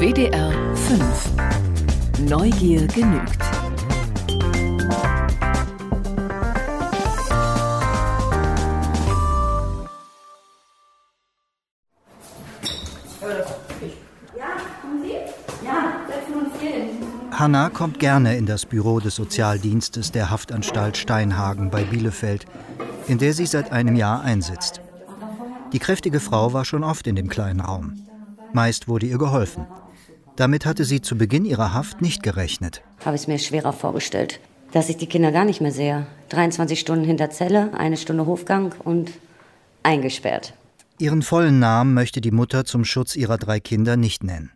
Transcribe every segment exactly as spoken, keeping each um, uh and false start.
W D R fünf. Neugier genügt. Hanna kommt gerne in das Büro des Sozialdienstes der Haftanstalt Steinhagen bei Bielefeld, in der sie seit einem Jahr einsitzt. Die kräftige Frau war schon oft in dem kleinen Raum. Meist wurde ihr geholfen. Damit hatte sie zu Beginn ihrer Haft nicht gerechnet. Habe ich es mir schwerer vorgestellt, dass ich die Kinder gar nicht mehr sehe. dreiundzwanzig Stunden hinter Zelle, eine Stunde Hofgang und eingesperrt. Ihren vollen Namen möchte die Mutter zum Schutz ihrer drei Kinder nicht nennen.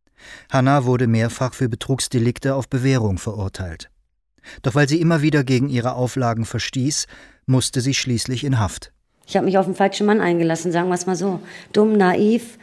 Hanna wurde mehrfach für Betrugsdelikte auf Bewährung verurteilt. Doch weil sie immer wieder gegen ihre Auflagen verstieß, musste sie schließlich in Haft. Ich habe mich auf den falschen Mann eingelassen, sagen wir es mal so. Dumm, naiv.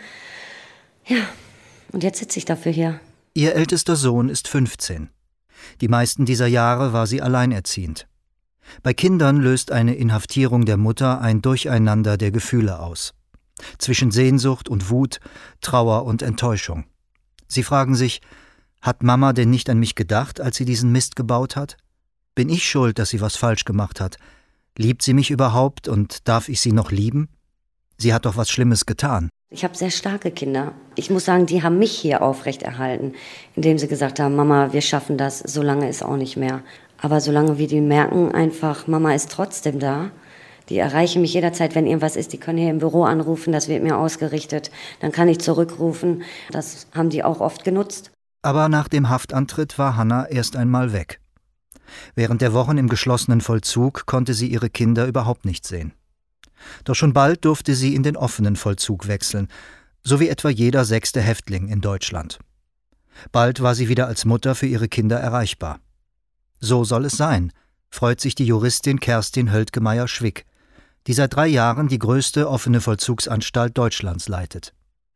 Ja, und jetzt sitze ich dafür hier. Ihr ältester Sohn ist fünfzehn. Die meisten dieser Jahre war sie alleinerziehend. Bei Kindern löst eine Inhaftierung der Mutter ein Durcheinander der Gefühle aus. Zwischen Sehnsucht und Wut, Trauer und Enttäuschung. Sie fragen sich, hat Mama denn nicht an mich gedacht, als sie diesen Mist gebaut hat? Bin ich schuld, dass sie was falsch gemacht hat? Liebt sie mich überhaupt und darf ich sie noch lieben? Sie hat doch was Schlimmes getan. Ich habe sehr starke Kinder. Ich muss sagen, die haben mich hier aufrechterhalten, indem sie gesagt haben, Mama, wir schaffen das, so lange ist auch nicht mehr. Aber solange wir die merken, einfach, Mama ist trotzdem da. Die erreichen mich jederzeit, wenn irgendwas ist. Die können hier im Büro anrufen, das wird mir ausgerichtet. Dann kann ich zurückrufen. Das haben die auch oft genutzt. Aber nach dem Haftantritt war Hanna erst einmal weg. Während der Wochen im geschlossenen Vollzug konnte sie ihre Kinder überhaupt nicht sehen. Doch schon bald durfte sie in den offenen Vollzug wechseln, so wie etwa jeder sechste Häftling in Deutschland. Bald war sie wieder als Mutter für ihre Kinder erreichbar. So soll es sein, freut sich die Juristin Kerstin Höldgemeier-Schwick, die seit drei Jahren die größte offene Vollzugsanstalt Deutschlands leitet.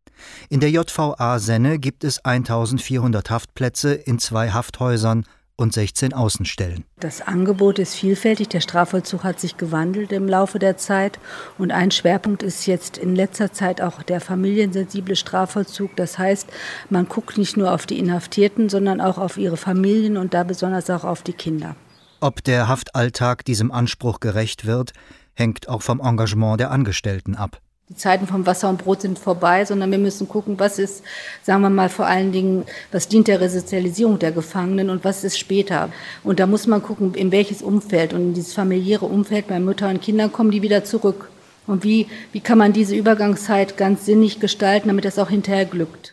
In der J V A Senne gibt es eintausendvierhundert Haftplätze in zwei Hafthäusern und sechzehn Außenstellen. Das Angebot ist vielfältig. Der Strafvollzug hat sich gewandelt im Laufe der Zeit. Und ein Schwerpunkt ist jetzt in letzter Zeit auch der familiensensible Strafvollzug. Das heißt, man guckt nicht nur auf die Inhaftierten, sondern auch auf ihre Familien und da besonders auch auf die Kinder. Ob der Haftalltag diesem Anspruch gerecht wird, hängt auch vom Engagement der Angestellten ab. Die Zeiten vom Wasser und Brot sind vorbei, sondern wir müssen gucken, was ist, sagen wir mal vor allen Dingen, was dient der Resozialisierung der Gefangenen und was ist später. Und da muss man gucken, in welches Umfeld und in dieses familiäre Umfeld bei Müttern und Kindern kommen die wieder zurück. Und wie, wie kann man diese Übergangszeit ganz sinnig gestalten, damit das auch hinterher glückt.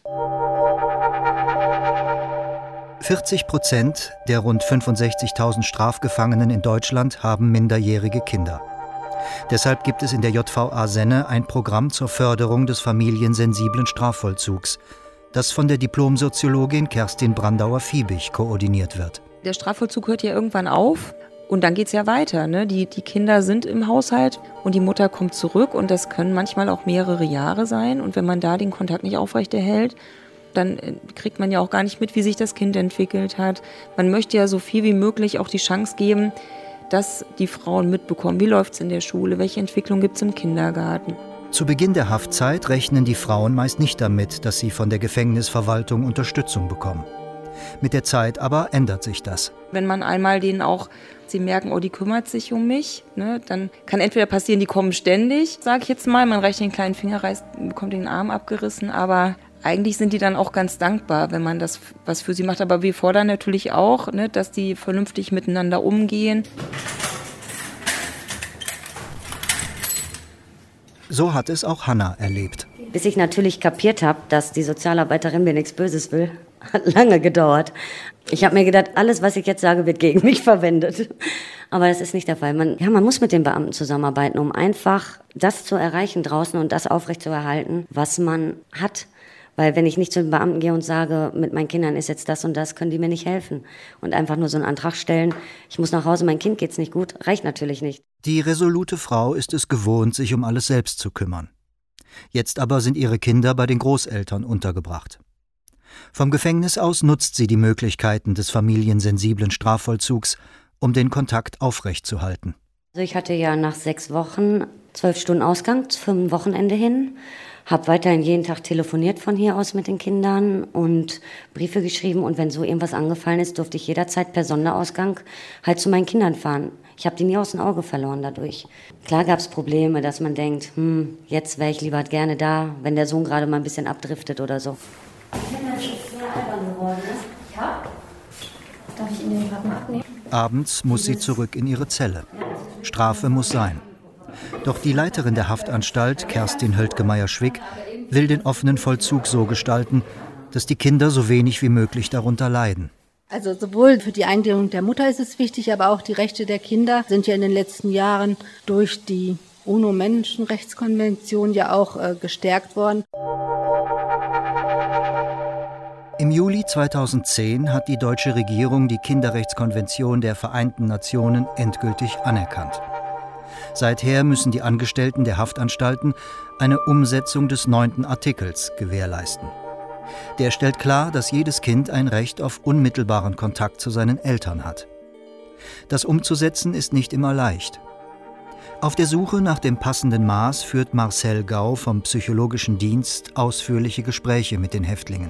vierzig Prozent der rund fünfundsechzigtausend Strafgefangenen in Deutschland haben minderjährige Kinder. Deshalb gibt es in der J V A Senne ein Programm zur Förderung des familiensensiblen Strafvollzugs, das von der Diplomsoziologin Kerstin Brandauer-Fiebig koordiniert wird. Der Strafvollzug hört ja irgendwann auf und dann geht es ja weiter. Ne? Die, die Kinder sind im Haushalt und die Mutter kommt zurück und das können manchmal auch mehrere Jahre sein. Und wenn man da den Kontakt nicht aufrechterhält, dann kriegt man ja auch gar nicht mit, wie sich das Kind entwickelt hat. Man möchte ja so viel wie möglich auch die Chance geben, dass die Frauen mitbekommen, wie läuft es in der Schule, welche Entwicklung gibt es im Kindergarten. Zu Beginn der Haftzeit rechnen die Frauen meist nicht damit, dass sie von der Gefängnisverwaltung Unterstützung bekommen. Mit der Zeit aber ändert sich das. Wenn man einmal denen auch, sie merken, oh, die kümmert sich um mich, ne, dann kann entweder passieren, die kommen ständig, sage ich jetzt mal, man reicht den kleinen Finger, reißt, bekommt den Arm abgerissen, aber eigentlich sind die dann auch ganz dankbar, wenn man das was für sie macht. Aber wir fordern natürlich auch, ne, dass die vernünftig miteinander umgehen. So hat es auch Hanna erlebt. Bis ich natürlich kapiert habe, dass die Sozialarbeiterin mir nichts Böses will, hat lange gedauert. Ich habe mir gedacht, alles, was ich jetzt sage, wird gegen mich verwendet. Aber das ist nicht der Fall. Man, ja, man muss mit den Beamten zusammenarbeiten, um einfach das zu erreichen draußen und das aufrechtzuerhalten, was man hat. Weil wenn ich nicht zu den Beamten gehe und sage, mit meinen Kindern ist jetzt das und das, können die mir nicht helfen. Und einfach nur so einen Antrag stellen, ich muss nach Hause, mein Kind geht's nicht gut, reicht natürlich nicht. Die resolute Frau ist es gewohnt, sich um alles selbst zu kümmern. Jetzt aber sind ihre Kinder bei den Großeltern untergebracht. Vom Gefängnis aus nutzt sie die Möglichkeiten des familiensensiblen Strafvollzugs, um den Kontakt aufrechtzuhalten. Also ich hatte ja nach sechs Wochen zwölf Stunden Ausgang, für ein Wochenende hin. Habe weiterhin jeden Tag telefoniert von hier aus mit den Kindern und Briefe geschrieben. Und wenn so irgendwas angefallen ist, durfte ich jederzeit per Sonderausgang halt zu meinen Kindern fahren. Ich habe die nie aus dem Auge verloren dadurch. Klar gab es Probleme, dass man denkt, hm, jetzt wäre ich lieber gerne da, wenn der Sohn gerade mal ein bisschen abdriftet oder so. Ich finde, das ist sehr albern geworden. Ja? Darf ich Ihnen den Pappen abnehmen? Abends muss sie zurück in ihre Zelle. Strafe muss sein. Doch die Leiterin der Haftanstalt, Kerstin Höldgemeier-Schwick, will den offenen Vollzug so gestalten, dass die Kinder so wenig wie möglich darunter leiden. Also sowohl für die Eingliederung der Mutter ist es wichtig, aber auch die Rechte der Kinder sind ja in den letzten Jahren durch die UNO-Menschenrechtskonvention ja auch äh, gestärkt worden. Im Juli zweitausendzehn hat die deutsche Regierung die Kinderrechtskonvention der Vereinten Nationen endgültig anerkannt. Seither müssen die Angestellten der Haftanstalten eine Umsetzung des neunten Artikels gewährleisten. Der stellt klar, dass jedes Kind ein Recht auf unmittelbaren Kontakt zu seinen Eltern hat. Das umzusetzen ist nicht immer leicht. Auf der Suche nach dem passenden Maß führt Marcel Gau vom Psychologischen Dienst ausführliche Gespräche mit den Häftlingen.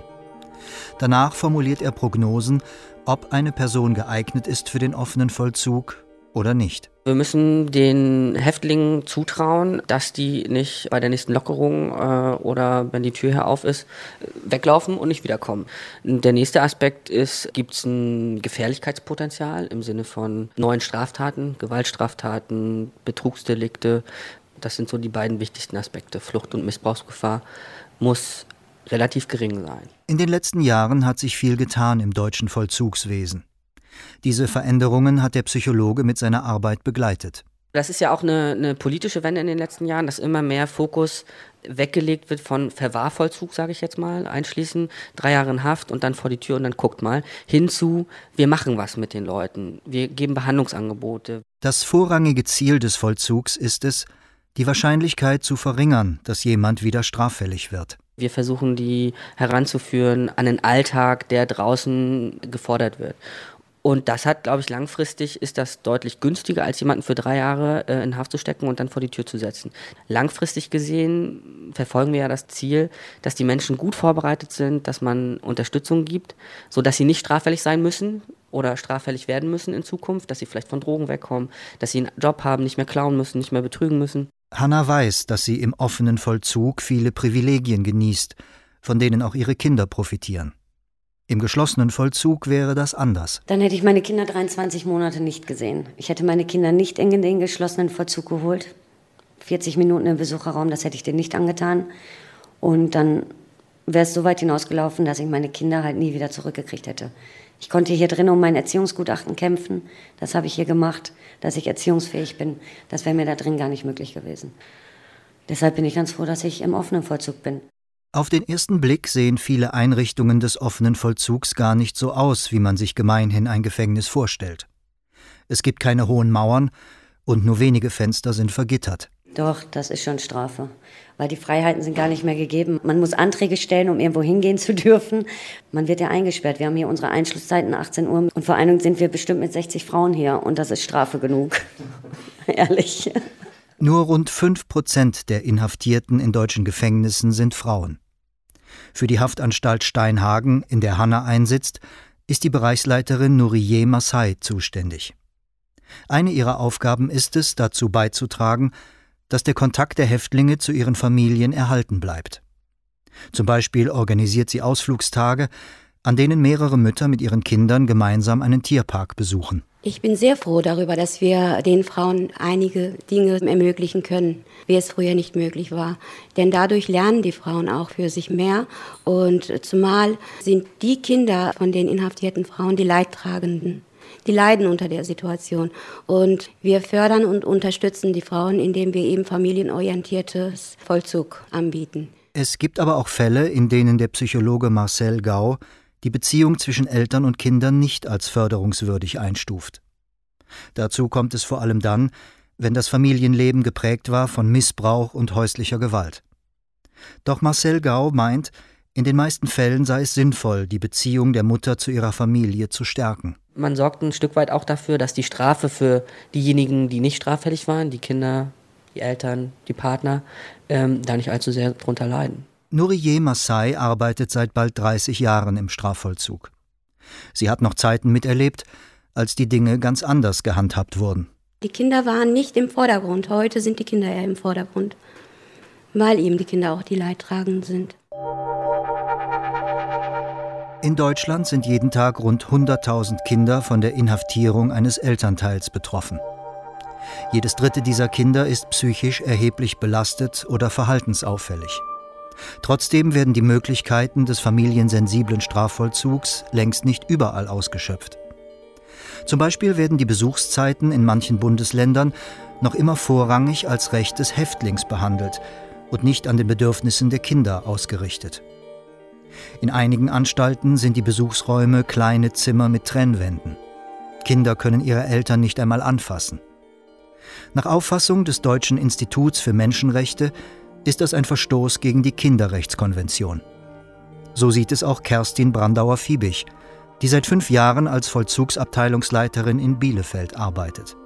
Danach formuliert er Prognosen, ob eine Person geeignet ist für den offenen Vollzug oder nicht. Wir müssen den Häftlingen zutrauen, dass die nicht bei der nächsten Lockerung äh, oder wenn die Tür hier auf ist, weglaufen und nicht wiederkommen. Der nächste Aspekt ist, gibt es ein Gefährlichkeitspotenzial im Sinne von neuen Straftaten, Gewaltstraftaten, Betrugsdelikte. Das sind so die beiden wichtigsten Aspekte. Flucht- und Missbrauchsgefahr muss relativ gering sein. In den letzten Jahren hat sich viel getan im deutschen Vollzugswesen. Diese Veränderungen hat der Psychologe mit seiner Arbeit begleitet. Das ist ja auch eine, eine politische Wende in den letzten Jahren, dass immer mehr Fokus weggelegt wird von Verwahrvollzug, sage ich jetzt mal, einschließen, drei Jahre in Haft und dann vor die Tür und dann guckt mal, hinzu, wir machen was mit den Leuten, wir geben Behandlungsangebote. Das vorrangige Ziel des Vollzugs ist es, die Wahrscheinlichkeit zu verringern, dass jemand wieder straffällig wird. Wir versuchen, die heranzuführen an einen Alltag, der draußen gefordert wird. Und das hat, glaube ich, langfristig ist das deutlich günstiger, als jemanden für drei Jahre äh, in Haft zu stecken und dann vor die Tür zu setzen. Langfristig gesehen verfolgen wir ja das Ziel, dass die Menschen gut vorbereitet sind, dass man Unterstützung gibt, sodass sie nicht straffällig sein müssen oder straffällig werden müssen in Zukunft, dass sie vielleicht von Drogen wegkommen, dass sie einen Job haben, nicht mehr klauen müssen, nicht mehr betrügen müssen. Hanna weiß, dass sie im offenen Vollzug viele Privilegien genießt, von denen auch ihre Kinder profitieren. Im geschlossenen Vollzug wäre das anders. Dann hätte ich meine Kinder dreiundzwanzig Monate nicht gesehen. Ich hätte meine Kinder nicht in den geschlossenen Vollzug geholt. vierzig Minuten im Besucherraum, das hätte ich denen nicht angetan. Und dann wäre es so weit hinausgelaufen, dass ich meine Kinder halt nie wieder zurückgekriegt hätte. Ich konnte hier drin um mein Erziehungsgutachten kämpfen. Das habe ich hier gemacht, dass ich erziehungsfähig bin. Das wäre mir da drin gar nicht möglich gewesen. Deshalb bin ich ganz froh, dass ich im offenen Vollzug bin. Auf den ersten Blick sehen viele Einrichtungen des offenen Vollzugs gar nicht so aus, wie man sich gemeinhin ein Gefängnis vorstellt. Es gibt keine hohen Mauern und nur wenige Fenster sind vergittert. Doch, das ist schon Strafe, weil die Freiheiten sind gar nicht mehr gegeben. Man muss Anträge stellen, um irgendwo hingehen zu dürfen. Man wird ja eingesperrt. Wir haben hier unsere Einschlusszeiten achtzehn Uhr und vor allem sind wir bestimmt mit sechzig Frauen hier und das ist Strafe genug. Ehrlich. Nur rund fünf Prozent der Inhaftierten in deutschen Gefängnissen sind Frauen. Für die Haftanstalt Steinhagen, in der Hanna einsitzt, ist die Bereichsleiterin Nourieh Massai zuständig. Eine ihrer Aufgaben ist es, dazu beizutragen, dass der Kontakt der Häftlinge zu ihren Familien erhalten bleibt. Zum Beispiel organisiert sie Ausflugstage, an denen mehrere Mütter mit ihren Kindern gemeinsam einen Tierpark besuchen. Ich bin sehr froh darüber, dass wir den Frauen einige Dinge ermöglichen können, wie es früher nicht möglich war. Denn dadurch lernen die Frauen auch für sich mehr. Und zumal sind die Kinder von den inhaftierten Frauen die Leidtragenden. Die leiden unter der Situation. Und wir fördern und unterstützen die Frauen, indem wir eben familienorientiertes Vollzug anbieten. Es gibt aber auch Fälle, in denen der Psychologe Marcel Gau die Beziehung zwischen Eltern und Kindern nicht als förderungswürdig einstuft. Dazu kommt es vor allem dann, wenn das Familienleben geprägt war von Missbrauch und häuslicher Gewalt. Doch Marcel Gau meint, in den meisten Fällen sei es sinnvoll, die Beziehung der Mutter zu ihrer Familie zu stärken. Man sorgt ein Stück weit auch dafür, dass die Strafe für diejenigen, die nicht straffällig waren, die Kinder die Eltern, die Partner, ähm, da nicht allzu sehr drunter leiden. Nuriye Massai arbeitet seit bald dreißig Jahren im Strafvollzug. Sie hat noch Zeiten miterlebt, als die Dinge ganz anders gehandhabt wurden. Die Kinder waren nicht im Vordergrund. Heute sind die Kinder eher im Vordergrund, weil eben die Kinder auch die Leidtragenden sind. In Deutschland sind jeden Tag rund hunderttausend Kinder von der Inhaftierung eines Elternteils betroffen. Jedes dritte dieser Kinder ist psychisch erheblich belastet oder verhaltensauffällig. Trotzdem werden die Möglichkeiten des familiensensiblen Strafvollzugs längst nicht überall ausgeschöpft. Zum Beispiel werden die Besuchszeiten in manchen Bundesländern noch immer vorrangig als Recht des Häftlings behandelt und nicht an den Bedürfnissen der Kinder ausgerichtet. In einigen Anstalten sind die Besuchsräume kleine Zimmer mit Trennwänden. Kinder können ihre Eltern nicht einmal anfassen. Nach Auffassung des Deutschen Instituts für Menschenrechte ist das ein Verstoß gegen die Kinderrechtskonvention. So sieht es auch Kerstin Brandauer-Fiebig, die seit fünf Jahren als Vollzugsabteilungsleiterin in Bielefeld arbeitet.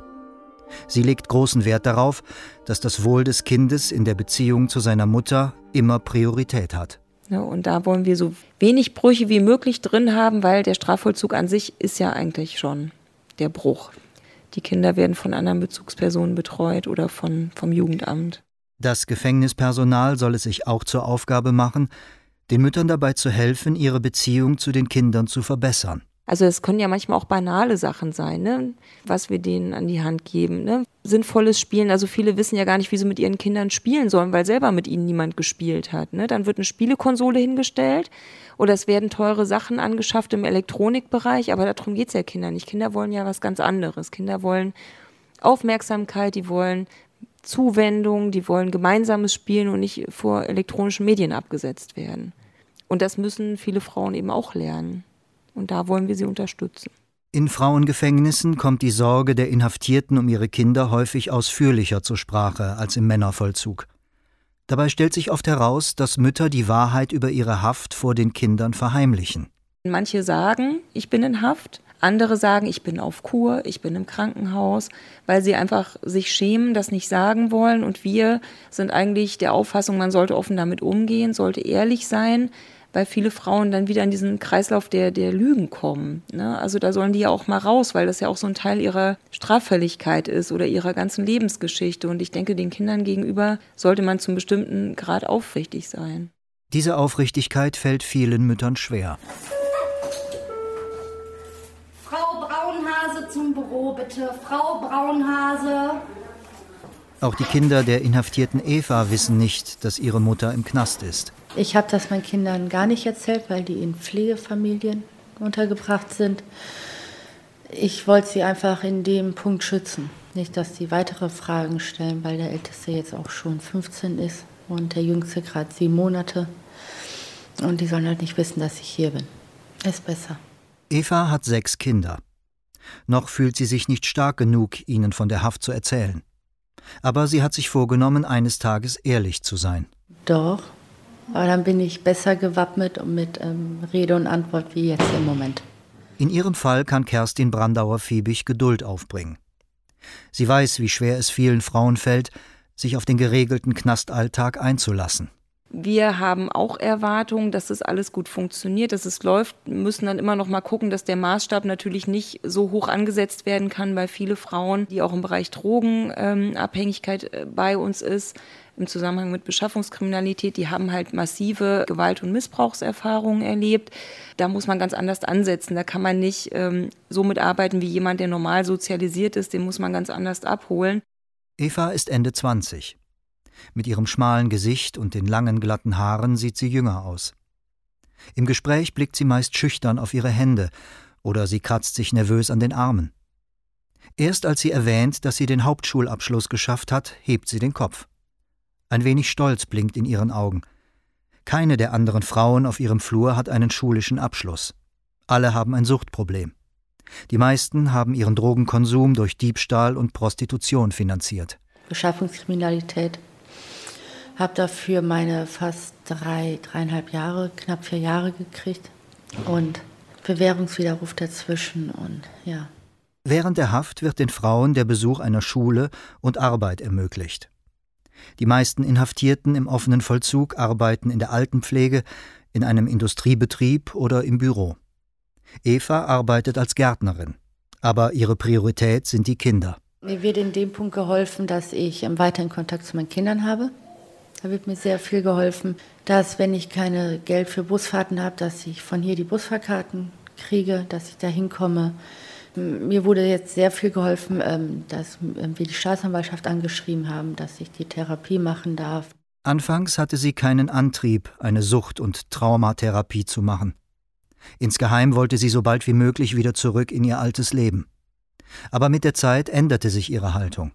Sie legt großen Wert darauf, dass das Wohl des Kindes in der Beziehung zu seiner Mutter immer Priorität hat. Ja, und da wollen wir so wenig Brüche wie möglich drin haben, weil der Strafvollzug an sich ist ja eigentlich schon der Bruch. Die Kinder werden von anderen Bezugspersonen betreut oder von, vom Jugendamt. Das Gefängnispersonal soll es sich auch zur Aufgabe machen, den Müttern dabei zu helfen, ihre Beziehung zu den Kindern zu verbessern. Also es können ja manchmal auch banale Sachen sein, ne? Was wir denen an die Hand geben. Ne? Sinnvolles Spielen, also viele wissen ja gar nicht, wie sie mit ihren Kindern spielen sollen, weil selber mit ihnen niemand gespielt hat. Ne? Dann wird eine Spielekonsole hingestellt oder es werden teure Sachen angeschafft im Elektronikbereich, aber darum geht es ja Kindern nicht. Kinder wollen ja was ganz anderes. Kinder wollen Aufmerksamkeit, die wollen Zuwendung, die wollen gemeinsames Spielen und nicht vor elektronischen Medien abgesetzt werden. Und das müssen viele Frauen eben auch lernen. Und da wollen wir sie unterstützen. In Frauengefängnissen kommt die Sorge der Inhaftierten um ihre Kinder häufig ausführlicher zur Sprache als im Männervollzug. Dabei stellt sich oft heraus, dass Mütter die Wahrheit über ihre Haft vor den Kindern verheimlichen. Manche sagen, ich bin in Haft. Andere sagen, ich bin auf Kur, ich bin im Krankenhaus, weil sie einfach sich schämen, das nicht sagen wollen. Und wir sind eigentlich der Auffassung, man sollte offen damit umgehen, sollte ehrlich sein, weil viele Frauen dann wieder in diesen Kreislauf der, der Lügen kommen. Ne? Also da sollen die ja auch mal raus, weil das ja auch so ein Teil ihrer Straffälligkeit ist oder ihrer ganzen Lebensgeschichte. Und ich denke, den Kindern gegenüber sollte man zum bestimmten Grad aufrichtig sein. Diese Aufrichtigkeit fällt vielen Müttern schwer. Frau Braunhase zum Büro, bitte. Frau Braunhase. Auch die Kinder der inhaftierten Eva wissen nicht, dass ihre Mutter im Knast ist. Ich habe das meinen Kindern gar nicht erzählt, weil die in Pflegefamilien untergebracht sind. Ich wollte sie einfach in dem Punkt schützen. Nicht, dass sie weitere Fragen stellen, weil der Älteste jetzt auch schon fünfzehn ist und der Jüngste gerade sieben Monate. Und die sollen halt nicht wissen, dass ich hier bin. Ist besser. Eva hat sechs Kinder. Noch fühlt sie sich nicht stark genug, ihnen von der Haft zu erzählen. Aber sie hat sich vorgenommen, eines Tages ehrlich zu sein. Doch, aber dann bin ich besser gewappnet und mit ähm, Rede und Antwort wie jetzt im Moment. In ihrem Fall kann Kerstin Brandauer-Fiebig Geduld aufbringen. Sie weiß, wie schwer es vielen Frauen fällt, sich auf den geregelten Knastalltag einzulassen. Wir haben auch Erwartungen, dass das alles gut funktioniert, dass es läuft. Wir müssen dann immer noch mal gucken, dass der Maßstab natürlich nicht so hoch angesetzt werden kann, weil viele Frauen, die auch im Bereich Drogenabhängigkeit äh, bei uns ist, im Zusammenhang mit Beschaffungskriminalität, die haben halt massive Gewalt- und Missbrauchserfahrungen erlebt. Da muss man ganz anders ansetzen. Da kann man nicht ähm, so mitarbeiten wie jemand, der normal sozialisiert ist. Den muss man ganz anders abholen. Eva ist Ende zwanzig. Mit ihrem schmalen Gesicht und den langen, glatten Haaren sieht sie jünger aus. Im Gespräch blickt sie meist schüchtern auf ihre Hände oder sie kratzt sich nervös an den Armen. Erst als sie erwähnt, dass sie den Hauptschulabschluss geschafft hat, hebt sie den Kopf. Ein wenig Stolz blinkt in ihren Augen. Keine der anderen Frauen auf ihrem Flur hat einen schulischen Abschluss. Alle haben ein Suchtproblem. Die meisten haben ihren Drogenkonsum durch Diebstahl und Prostitution finanziert. Beschaffungskriminalität. Habe dafür meine fast drei, dreieinhalb Jahre, knapp vier Jahre gekriegt und Bewährungswiderruf dazwischen und ja. Während der Haft wird den Frauen der Besuch einer Schule und Arbeit ermöglicht. Die meisten Inhaftierten im offenen Vollzug arbeiten in der Altenpflege, in einem Industriebetrieb oder im Büro. Eva arbeitet als Gärtnerin, aber ihre Priorität sind die Kinder. Mir wird in dem Punkt geholfen, dass ich weiterhin Kontakt zu meinen Kindern habe. Da wird mir sehr viel geholfen, dass, wenn ich keine Geld für Busfahrten habe, dass ich von hier die Busfahrkarten kriege, dass ich da hinkomme. Mir wurde jetzt sehr viel geholfen, dass wir die Staatsanwaltschaft angeschrieben haben, dass ich die Therapie machen darf. Anfangs hatte sie keinen Antrieb, eine Sucht- und Traumatherapie zu machen. Insgeheim wollte sie so bald wie möglich wieder zurück in ihr altes Leben. Aber mit der Zeit änderte sich ihre Haltung.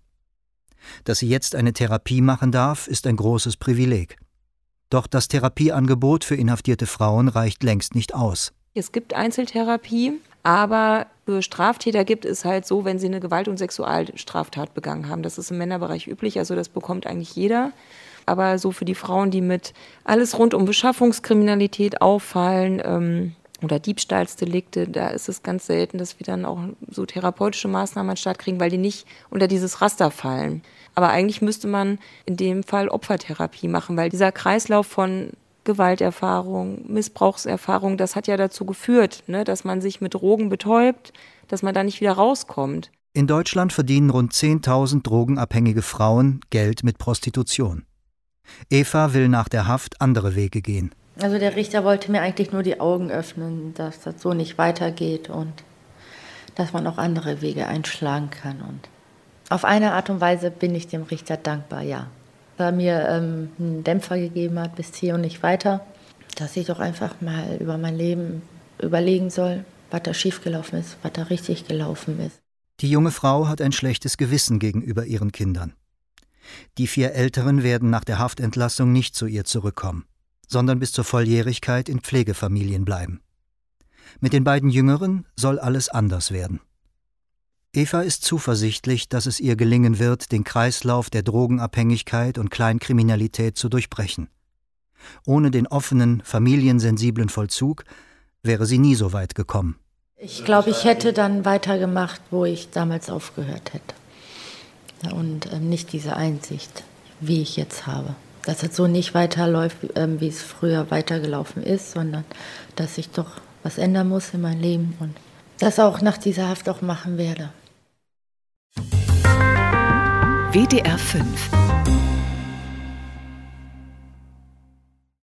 Dass sie jetzt eine Therapie machen darf, ist ein großes Privileg. Doch das Therapieangebot für inhaftierte Frauen reicht längst nicht aus. Es gibt Einzeltherapie, aber für Straftäter gibt es halt so, wenn sie eine Gewalt- und Sexualstraftat begangen haben. Das ist im Männerbereich üblich, also das bekommt eigentlich jeder. Aber so für die Frauen, die mit alles rund um Beschaffungskriminalität auffallen, ähm, oder Diebstahlsdelikte, da ist es ganz selten, dass wir dann auch so therapeutische Maßnahmen an den Start kriegen, weil die nicht unter dieses Raster fallen. Aber eigentlich müsste man in dem Fall Opfertherapie machen, weil dieser Kreislauf von Gewalterfahrung, Missbrauchserfahrung, das hat ja dazu geführt, ne, dass man sich mit Drogen betäubt, dass man da nicht wieder rauskommt. In Deutschland verdienen rund zehntausend drogenabhängige Frauen Geld mit Prostitution. Eva will nach der Haft andere Wege gehen. Also der Richter wollte mir eigentlich nur die Augen öffnen, dass das so nicht weitergeht und dass man auch andere Wege einschlagen kann. Und auf eine Art und Weise bin ich dem Richter dankbar, ja. Dass er mir ähm, einen Dämpfer gegeben hat, bis hier und nicht weiter, dass ich doch einfach mal über mein Leben überlegen soll, was da schiefgelaufen ist, was da richtig gelaufen ist. Die junge Frau hat ein schlechtes Gewissen gegenüber ihren Kindern. Die vier Älteren werden nach der Haftentlassung nicht zu ihr zurückkommen, sondern bis zur Volljährigkeit in Pflegefamilien bleiben. Mit den beiden Jüngeren soll alles anders werden. Eva ist zuversichtlich, dass es ihr gelingen wird, den Kreislauf der Drogenabhängigkeit und Kleinkriminalität zu durchbrechen. Ohne den offenen, familiensensiblen Vollzug wäre sie nie so weit gekommen. Ich glaube, ich hätte dann weitergemacht, wo ich damals aufgehört hätte. Und äh, nicht diese Einsicht, wie ich jetzt habe. Dass es so nicht weiterläuft, äh, wie es früher weitergelaufen ist, sondern dass ich doch was ändern muss in meinem Leben und das auch nach dieser Haft auch machen werde. W D R fünf